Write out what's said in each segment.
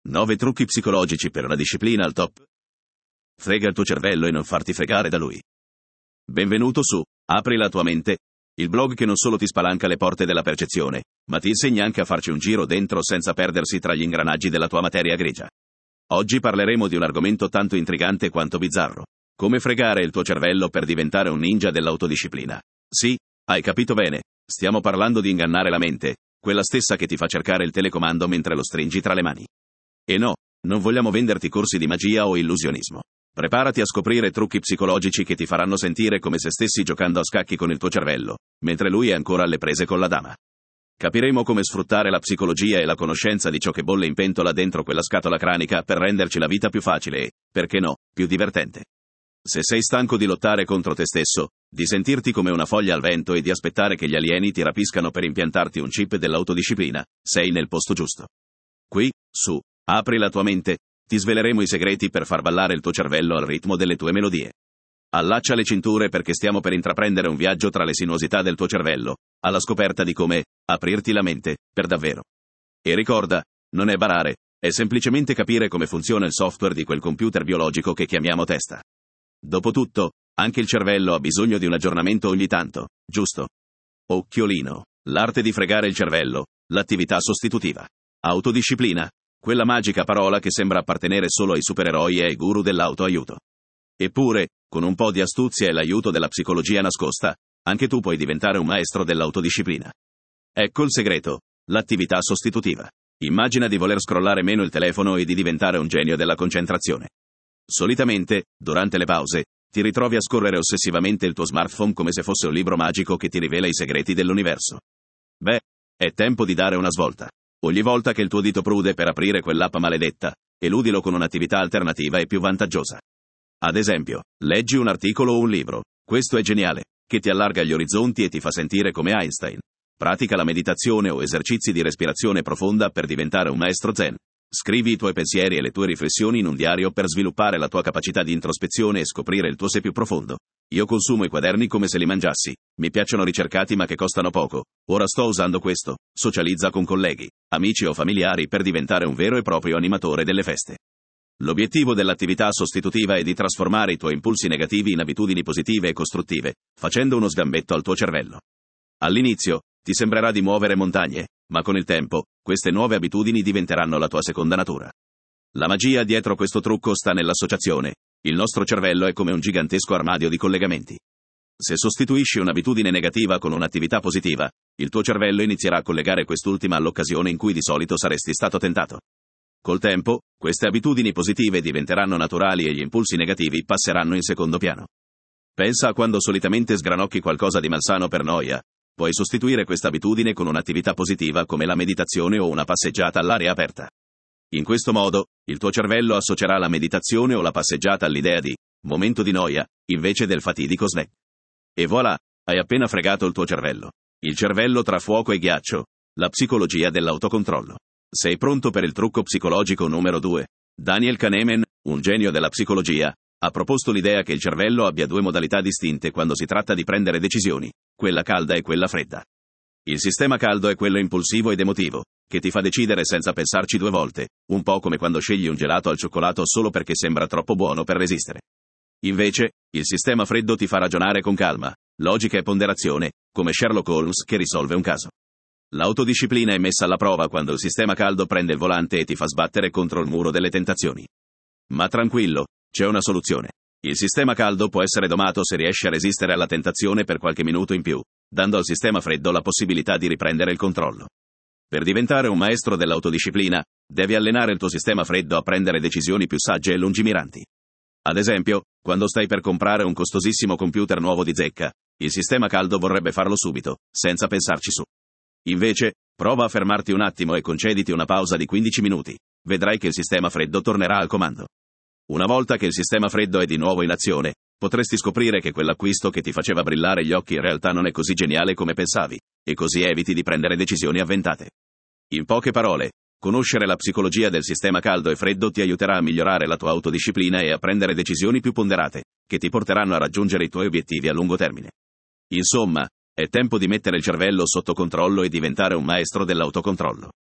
9 trucchi psicologici per una disciplina al top. Frega il tuo cervello e non farti fregare da lui. Benvenuto su Apri la tua mente, il blog che non solo ti spalanca le porte della percezione, ma ti insegna anche a farci un giro dentro senza perdersi tra gli ingranaggi della tua materia grigia. Oggi parleremo di un argomento tanto intrigante quanto bizzarro. Come fregare il tuo cervello per diventare un ninja dell'autodisciplina. Sì, hai capito bene, stiamo parlando di ingannare la mente, quella stessa che ti fa cercare il telecomando mentre lo stringi tra le mani. E no, non vogliamo venderti corsi di magia o illusionismo. Preparati a scoprire trucchi psicologici che ti faranno sentire come se stessi giocando a scacchi con il tuo cervello, mentre lui è ancora alle prese con la dama. Capiremo come sfruttare la psicologia e la conoscenza di ciò che bolle in pentola dentro quella scatola cranica per renderci la vita più facile e, perché no, più divertente. Se sei stanco di lottare contro te stesso, di sentirti come una foglia al vento e di aspettare che gli alieni ti rapiscano per impiantarti un chip dell'autodisciplina, sei nel posto giusto. Qui, su Apri la tua mente, ti sveleremo i segreti per far ballare il tuo cervello al ritmo delle tue melodie. Allaccia le cinture perché stiamo per intraprendere un viaggio tra le sinuosità del tuo cervello, alla scoperta di come aprirti la mente, per davvero. E ricorda, non è barare, è semplicemente capire come funziona il software di quel computer biologico che chiamiamo testa. Dopotutto, anche il cervello ha bisogno di un aggiornamento ogni tanto, giusto? Occhiolino, l'arte di fregare il cervello, l'attività sostitutiva. Autodisciplina, quella magica parola che sembra appartenere solo ai supereroi e ai guru dell'autoaiuto. Eppure, con un po' di astuzia e l'aiuto della psicologia nascosta, anche tu puoi diventare un maestro dell'autodisciplina. Ecco il segreto, l'attività sostitutiva. Immagina di voler scrollare meno il telefono e di diventare un genio della concentrazione. Solitamente, durante le pause, ti ritrovi a scorrere ossessivamente il tuo smartphone come se fosse un libro magico che ti rivela i segreti dell'universo. Beh, è tempo di dare una svolta. Ogni volta che il tuo dito prude per aprire quell'app maledetta, eludilo con un'attività alternativa e più vantaggiosa. Ad esempio, leggi un articolo o un libro, questo è geniale, che ti allarga gli orizzonti e ti fa sentire come Einstein. Pratica la meditazione o esercizi di respirazione profonda per diventare un maestro zen. Scrivi i tuoi pensieri e le tue riflessioni in un diario per sviluppare la tua capacità di introspezione e scoprire il tuo sé più profondo. Io consumo i quaderni come se li mangiassi, mi piacciono ricercati ma che costano poco, ora sto usando questo, socializza con colleghi, amici o familiari per diventare un vero e proprio animatore delle feste. L'obiettivo dell'attività sostitutiva è di trasformare i tuoi impulsi negativi in abitudini positive e costruttive, facendo uno sgambetto al tuo cervello. All'inizio, ti sembrerà di muovere montagne, ma con il tempo, queste nuove abitudini diventeranno la tua seconda natura. La magia dietro questo trucco sta nell'associazione. Il nostro cervello è come un gigantesco armadio di collegamenti. Se sostituisci un'abitudine negativa con un'attività positiva, il tuo cervello inizierà a collegare quest'ultima all'occasione in cui di solito saresti stato tentato. Col tempo, queste abitudini positive diventeranno naturali e gli impulsi negativi passeranno in secondo piano. Pensa a quando solitamente sgranocchi qualcosa di malsano per noia. Puoi sostituire questa abitudine con un'attività positiva come la meditazione o una passeggiata all'aria aperta. In questo modo, il tuo cervello associerà la meditazione o la passeggiata all'idea di momento di noia, invece del fatidico snack. E voilà, hai appena fregato il tuo cervello. Il cervello tra fuoco e ghiaccio. La psicologia dell'autocontrollo. Sei pronto per il trucco psicologico numero 2? Daniel Kahneman, un genio della psicologia, ha proposto l'idea che il cervello abbia due modalità distinte quando si tratta di prendere decisioni, quella calda e quella fredda. Il sistema caldo è quello impulsivo ed emotivo, che ti fa decidere senza pensarci due volte, un po' come quando scegli un gelato al cioccolato solo perché sembra troppo buono per resistere. Invece, il sistema freddo ti fa ragionare con calma, logica e ponderazione, come Sherlock Holmes che risolve un caso. L'autodisciplina è messa alla prova quando il sistema caldo prende il volante e ti fa sbattere contro il muro delle tentazioni. Ma tranquillo, c'è una soluzione. Il sistema caldo può essere domato se riesci a resistere alla tentazione per qualche minuto in più, dando al sistema freddo la possibilità di riprendere il controllo. Per diventare un maestro dell'autodisciplina, devi allenare il tuo sistema freddo a prendere decisioni più sagge e lungimiranti. Ad esempio, quando stai per comprare un costosissimo computer nuovo di zecca, il sistema caldo vorrebbe farlo subito, senza pensarci su. Invece, prova a fermarti un attimo e concediti una pausa di 15 minuti. Vedrai che il sistema freddo tornerà al comando. Una volta che il sistema freddo è di nuovo in azione, potresti scoprire che quell'acquisto che ti faceva brillare gli occhi in realtà non è così geniale come pensavi, e così eviti di prendere decisioni avventate. In poche parole, conoscere la psicologia del sistema caldo e freddo ti aiuterà a migliorare la tua autodisciplina e a prendere decisioni più ponderate, che ti porteranno a raggiungere i tuoi obiettivi a lungo termine. Insomma, è tempo di mettere il cervello sotto controllo e diventare un maestro dell'autocontrollo.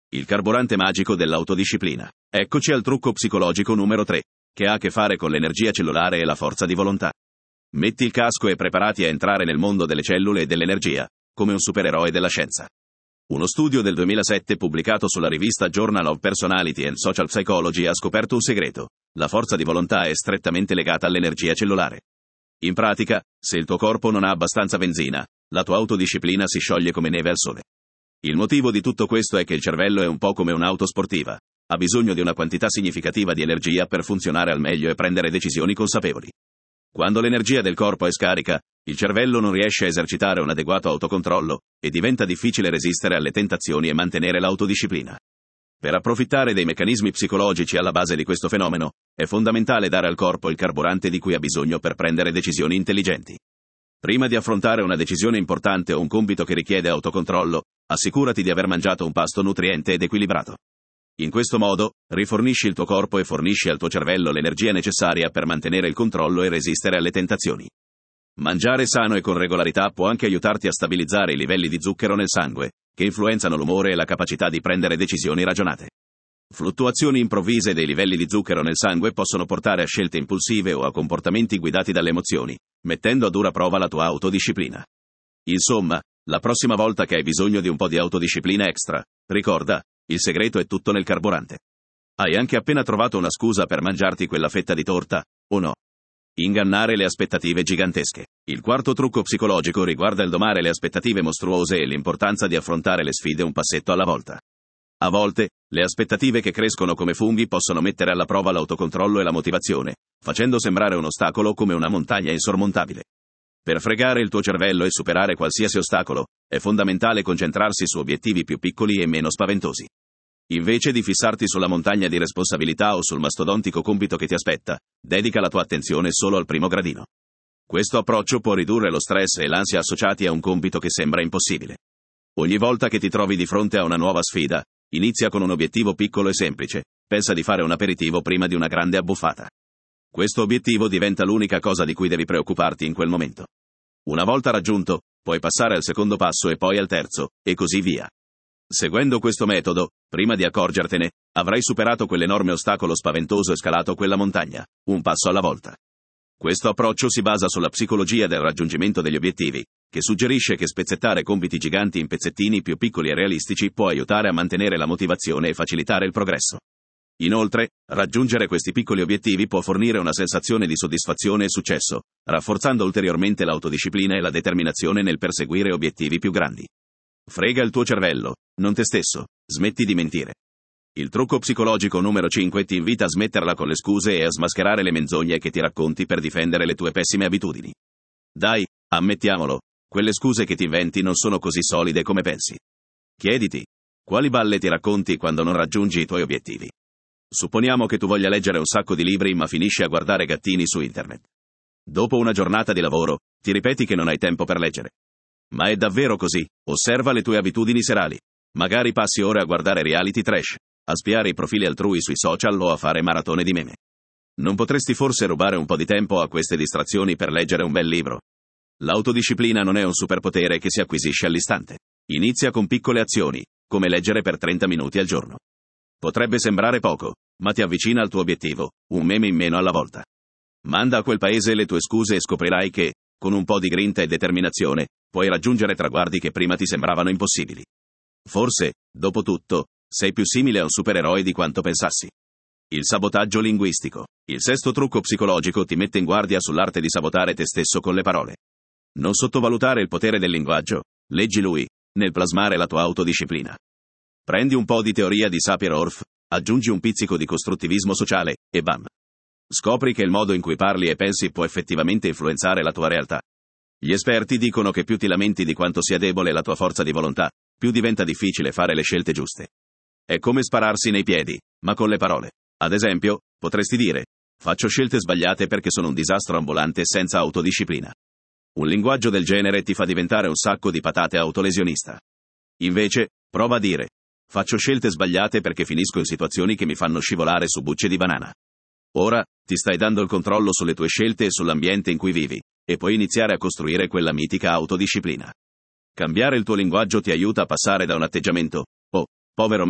Il carburante magico dell'autodisciplina. Eccoci al trucco psicologico numero 3, che ha a che fare con l'energia cellulare e la forza di volontà. Metti il casco e preparati a entrare nel mondo delle cellule e dell'energia, come un supereroe della scienza. Uno studio del 2007 pubblicato sulla rivista Journal of Personality and Social Psychology ha scoperto un segreto: la forza di volontà è strettamente legata all'energia cellulare. In pratica, se il tuo corpo non ha abbastanza benzina, la tua autodisciplina si scioglie come neve al sole. Il motivo di tutto questo è che il cervello è un po' come un'auto sportiva, ha bisogno di una quantità significativa di energia per funzionare al meglio e prendere decisioni consapevoli. Quando l'energia del corpo è scarica, il cervello non riesce a esercitare un adeguato autocontrollo e diventa difficile resistere alle tentazioni e mantenere l'autodisciplina. Per approfittare dei meccanismi psicologici alla base di questo fenomeno, è fondamentale dare al corpo il carburante di cui ha bisogno per prendere decisioni intelligenti. Prima di affrontare una decisione importante o un compito che richiede autocontrollo, assicurati di aver mangiato un pasto nutriente ed equilibrato. In questo modo, rifornisci il tuo corpo e fornisci al tuo cervello l'energia necessaria per mantenere il controllo e resistere alle tentazioni. Mangiare sano e con regolarità può anche aiutarti a stabilizzare i livelli di zucchero nel sangue, che influenzano l'umore e la capacità di prendere decisioni ragionate. Fluttuazioni improvvise dei livelli di zucchero nel sangue possono portare a scelte impulsive o a comportamenti guidati dalle emozioni, mettendo a dura prova la tua autodisciplina. Insomma, la prossima volta che hai bisogno di un po' di autodisciplina extra, ricorda, il segreto è tutto nel carburante. Hai anche appena trovato una scusa per mangiarti quella fetta di torta, o no? Ingannare le aspettative gigantesche. Il quarto trucco psicologico riguarda il domare le aspettative mostruose e l'importanza di affrontare le sfide un passetto alla volta. A volte, le aspettative che crescono come funghi possono mettere alla prova l'autocontrollo e la motivazione, facendo sembrare un ostacolo come una montagna insormontabile. Per fregare il tuo cervello e superare qualsiasi ostacolo, è fondamentale concentrarsi su obiettivi più piccoli e meno spaventosi. Invece di fissarti sulla montagna di responsabilità o sul mastodontico compito che ti aspetta, dedica la tua attenzione solo al primo gradino. Questo approccio può ridurre lo stress e l'ansia associati a un compito che sembra impossibile. Ogni volta che ti trovi di fronte a una nuova sfida, inizia con un obiettivo piccolo e semplice, pensa di fare un aperitivo prima di una grande abbuffata. Questo obiettivo diventa l'unica cosa di cui devi preoccuparti in quel momento. Una volta raggiunto, puoi passare al secondo passo e poi al terzo, e così via. Seguendo questo metodo, prima di accorgertene, avrai superato quell'enorme ostacolo spaventoso e scalato quella montagna, un passo alla volta. Questo approccio si basa sulla psicologia del raggiungimento degli obiettivi, che suggerisce che spezzettare compiti giganti in pezzettini più piccoli e realistici può aiutare a mantenere la motivazione e facilitare il progresso. Inoltre, raggiungere questi piccoli obiettivi può fornire una sensazione di soddisfazione e successo, rafforzando ulteriormente l'autodisciplina e la determinazione nel perseguire obiettivi più grandi. Frega il tuo cervello, non te stesso, smetti di mentire. Il trucco psicologico numero 5 ti invita a smetterla con le scuse e a smascherare le menzogne che ti racconti per difendere le tue pessime abitudini. Dai, ammettiamolo, quelle scuse che ti inventi non sono così solide come pensi. Chiediti, quali balle ti racconti quando non raggiungi i tuoi obiettivi? Supponiamo che tu voglia leggere un sacco di libri ma finisci a guardare gattini su internet. Dopo una giornata di lavoro, ti ripeti che non hai tempo per leggere. Ma è davvero così? Osserva le tue abitudini serali. Magari passi ore a guardare reality trash, a spiare i profili altrui sui social o a fare maratone di meme. Non potresti forse rubare un po' di tempo a queste distrazioni per leggere un bel libro? L'autodisciplina non è un superpotere che si acquisisce all'istante. Inizia con piccole azioni, come leggere per 30 minuti al giorno. Potrebbe sembrare poco, ma ti avvicina al tuo obiettivo, un meme in meno alla volta. Manda a quel paese le tue scuse e scoprirai che, con un po' di grinta e determinazione, puoi raggiungere traguardi che prima ti sembravano impossibili. Forse, dopo tutto, sei più simile a un supereroe di quanto pensassi. Il sabotaggio linguistico. Il sesto trucco psicologico ti mette in guardia sull'arte di sabotare te stesso con le parole. Non sottovalutare il potere del linguaggio, leggi lui, nel plasmare la tua autodisciplina. Prendi un po' di teoria di Sapir-Whorf, aggiungi un pizzico di costruttivismo sociale, e bam! Scopri che il modo in cui parli e pensi può effettivamente influenzare la tua realtà. Gli esperti dicono che più ti lamenti di quanto sia debole la tua forza di volontà, più diventa difficile fare le scelte giuste. È come spararsi nei piedi, ma con le parole. Ad esempio, potresti dire: faccio scelte sbagliate perché sono un disastro ambulante senza autodisciplina. Un linguaggio del genere ti fa diventare un sacco di patate autolesionista. Invece, prova a dire: faccio scelte sbagliate perché finisco in situazioni che mi fanno scivolare su bucce di banana. Ora, ti stai dando il controllo sulle tue scelte e sull'ambiente in cui vivi, e puoi iniziare a costruire quella mitica autodisciplina. Cambiare il tuo linguaggio ti aiuta a passare da un atteggiamento: oh, povero me,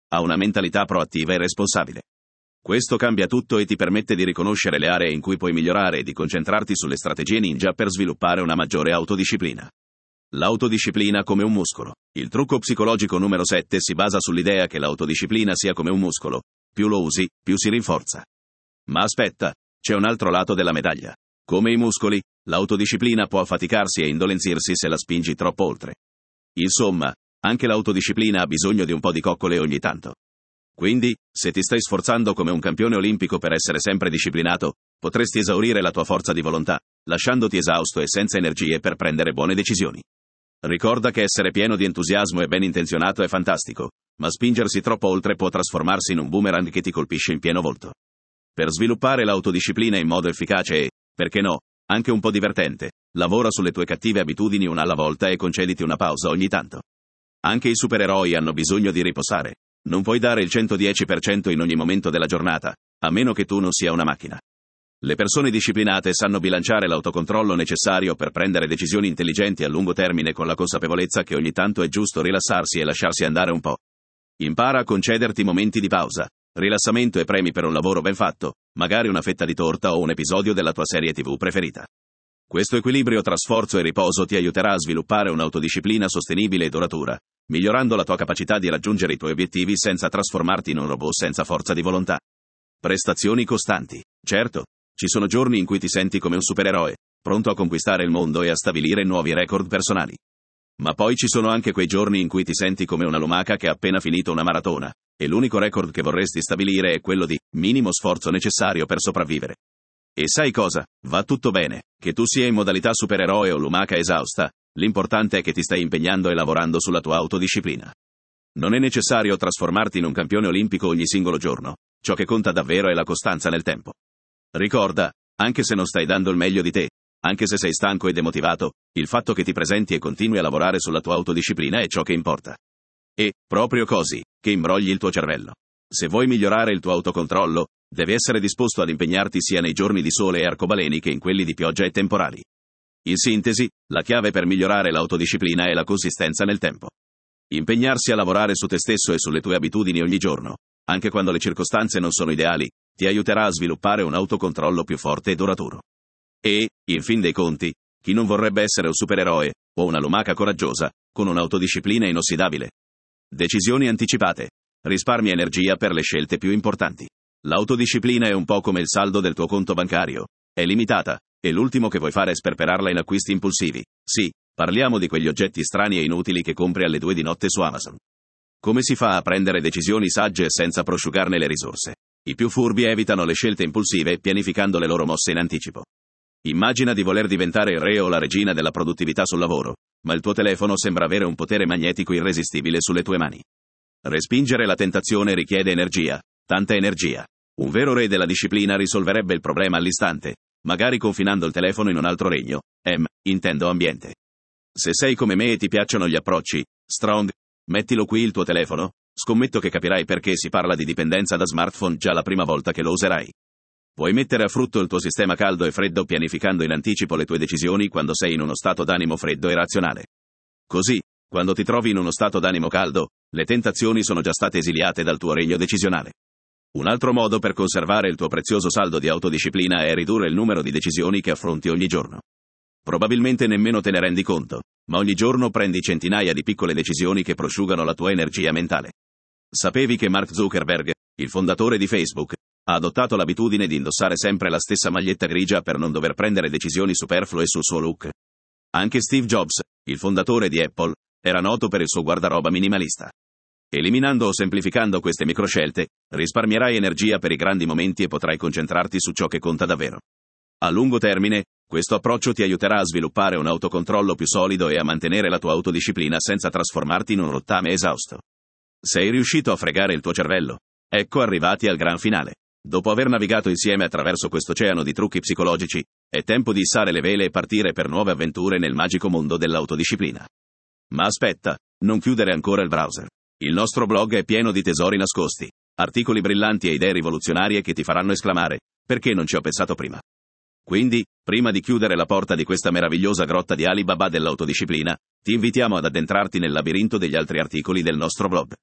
ha una mentalità proattiva e responsabile. Questo cambia tutto e ti permette di riconoscere le aree in cui puoi migliorare e di concentrarti sulle strategie ninja per sviluppare una maggiore autodisciplina. L'autodisciplina come un muscolo. Il trucco psicologico numero 7 si basa sull'idea che l'autodisciplina sia come un muscolo. Più lo usi, più si rinforza. Ma aspetta, c'è un altro lato della medaglia. Come i muscoli, l'autodisciplina può affaticarsi e indolenzirsi se la spingi troppo oltre. Insomma, anche l'autodisciplina ha bisogno di un po' di coccole ogni tanto. Quindi, se ti stai sforzando come un campione olimpico per essere sempre disciplinato, potresti esaurire la tua forza di volontà, lasciandoti esausto e senza energie per prendere buone decisioni. Ricorda che essere pieno di entusiasmo e ben intenzionato è fantastico, ma spingersi troppo oltre può trasformarsi in un boomerang che ti colpisce in pieno volto. Per sviluppare l'autodisciplina in modo efficace e, perché no, anche un po' divertente, lavora sulle tue cattive abitudini una alla volta e concediti una pausa ogni tanto. Anche i supereroi hanno bisogno di riposare. Non puoi dare il 110% in ogni momento della giornata, a meno che tu non sia una macchina. Le persone disciplinate sanno bilanciare l'autocontrollo necessario per prendere decisioni intelligenti a lungo termine con la consapevolezza che ogni tanto è giusto rilassarsi e lasciarsi andare un po'. Impara a concederti momenti di pausa, rilassamento e premi per un lavoro ben fatto, magari una fetta di torta o un episodio della tua serie TV preferita. Questo equilibrio tra sforzo e riposo ti aiuterà a sviluppare un'autodisciplina sostenibile e duratura, migliorando la tua capacità di raggiungere i tuoi obiettivi senza trasformarti in un robot senza forza di volontà. Prestazioni costanti. Certo, ci sono giorni in cui ti senti come un supereroe, pronto a conquistare il mondo e a stabilire nuovi record personali. Ma poi ci sono anche quei giorni in cui ti senti come una lumaca che ha appena finito una maratona, e l'unico record che vorresti stabilire è quello di minimo sforzo necessario per sopravvivere. E sai cosa? Va tutto bene, che tu sia in modalità supereroe o lumaca esausta, l'importante è che ti stai impegnando e lavorando sulla tua autodisciplina. Non è necessario trasformarti in un campione olimpico ogni singolo giorno, ciò che conta davvero è la costanza nel tempo. Ricorda, anche se non stai dando il meglio di te, anche se sei stanco e demotivato, il fatto che ti presenti e continui a lavorare sulla tua autodisciplina è ciò che importa. E, proprio così, che imbrogli il tuo cervello. Se vuoi migliorare il tuo autocontrollo, devi essere disposto ad impegnarti sia nei giorni di sole e arcobaleni che in quelli di pioggia e temporali. In sintesi, la chiave per migliorare l'autodisciplina è la consistenza nel tempo. Impegnarsi a lavorare su te stesso e sulle tue abitudini ogni giorno, anche quando le circostanze non sono ideali, ti aiuterà a sviluppare un autocontrollo più forte e duraturo. E, in fin dei conti, chi non vorrebbe essere un supereroe, o una lumaca coraggiosa, con un'autodisciplina inossidabile? Decisioni anticipate. Risparmia energia per le scelte più importanti. L'autodisciplina è un po' come il saldo del tuo conto bancario. È limitata, e l'ultimo che vuoi fare è sperperarla in acquisti impulsivi. Sì, parliamo di quegli oggetti strani e inutili che compri alle 2 di notte su Amazon. Come si fa a prendere decisioni sagge senza prosciugarne le risorse? I più furbi evitano le scelte impulsive pianificando le loro mosse in anticipo. Immagina di voler diventare il re o la regina della produttività sul lavoro, ma il tuo telefono sembra avere un potere magnetico irresistibile sulle tue mani. Respingere la tentazione richiede energia, tanta energia. Un vero re della disciplina risolverebbe il problema all'istante, magari confinando il telefono in un altro regno, intendo ambiente. Se sei come me e ti piacciono gli approcci strong, mettilo qui il tuo telefono, scommetto che capirai perché si parla di dipendenza da smartphone già la prima volta che lo userai. Puoi mettere a frutto il tuo sistema caldo e freddo pianificando in anticipo le tue decisioni quando sei in uno stato d'animo freddo e razionale. Così, quando ti trovi in uno stato d'animo caldo, le tentazioni sono già state esiliate dal tuo regno decisionale. Un altro modo per conservare il tuo prezioso saldo di autodisciplina è ridurre il numero di decisioni che affronti ogni giorno. Probabilmente nemmeno te ne rendi conto, ma ogni giorno prendi centinaia di piccole decisioni che prosciugano la tua energia mentale. Sapevi che Mark Zuckerberg, il fondatore di Facebook, ha adottato l'abitudine di indossare sempre la stessa maglietta grigia per non dover prendere decisioni superflue sul suo look? Anche Steve Jobs, il fondatore di Apple, era noto per il suo guardaroba minimalista. Eliminando o semplificando queste microscelte, risparmierai energia per i grandi momenti e potrai concentrarti su ciò che conta davvero. A lungo termine, questo approccio ti aiuterà a sviluppare un autocontrollo più solido e a mantenere la tua autodisciplina senza trasformarti in un rottame esausto. Sei riuscito a fregare il tuo cervello? Ecco arrivati al gran finale. Dopo aver navigato insieme attraverso quest'oceano di trucchi psicologici, è tempo di issare le vele e partire per nuove avventure nel magico mondo dell'autodisciplina. Ma aspetta, non chiudere ancora il browser. Il nostro blog è pieno di tesori nascosti, articoli brillanti e idee rivoluzionarie che ti faranno esclamare: perché non ci ho pensato prima? Quindi, prima di chiudere la porta di questa meravigliosa grotta di Alibaba dell'autodisciplina, ti invitiamo ad addentrarti nel labirinto degli altri articoli del nostro blog.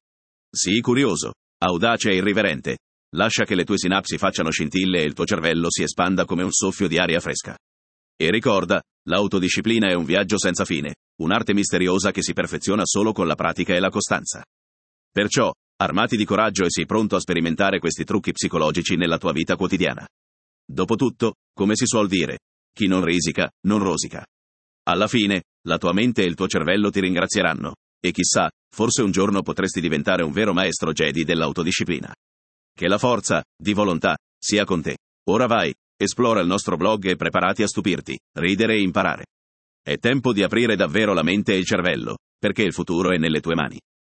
Sii curioso, audace e irriverente. Lascia che le tue sinapsi facciano scintille e il tuo cervello si espanda come un soffio di aria fresca. E ricorda, l'autodisciplina è un viaggio senza fine, un'arte misteriosa che si perfeziona solo con la pratica e la costanza. Perciò, armati di coraggio e sii pronto a sperimentare questi trucchi psicologici nella tua vita quotidiana. Dopotutto, come si suol dire, chi non risica, non rosica. Alla fine, la tua mente e il tuo cervello ti ringrazieranno, e chissà, forse un giorno potresti diventare un vero maestro Jedi dell'autodisciplina. Che la forza, di volontà, sia con te. Ora vai, esplora il nostro blog e preparati a stupirti, ridere e imparare. È tempo di aprire davvero la mente e il cervello, perché il futuro è nelle tue mani.